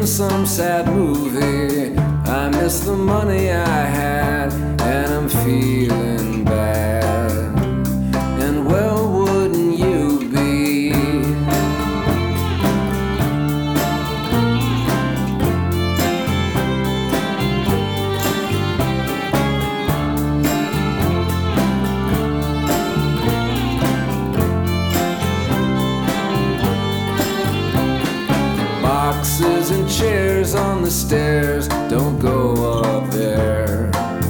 in some sad movie. I miss the money I had, and I'm feeling bad. And well, wouldn't you be? Boxes and chairs on the stairs, don't go up there,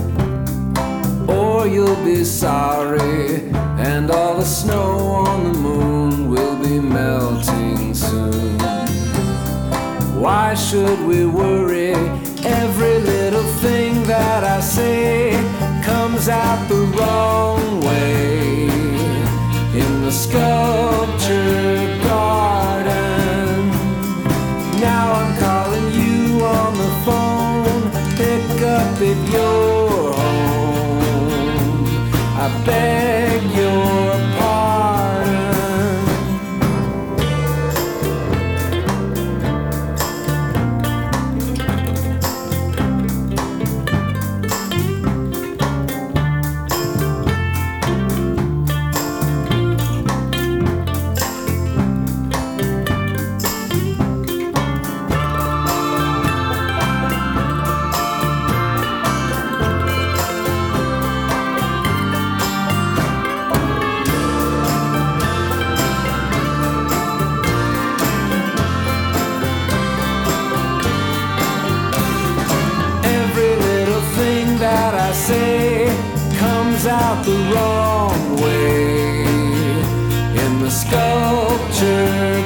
or you'll be sorry. And all the snow on the moon will be melting soon. Why should we worry? Every little thing that I say comes out the wrong way. In the sculpture garden, now I'm calling you on the phone. Pick up if you're home. I beg your pardon. That I say comes out the wrong way. In the sculpture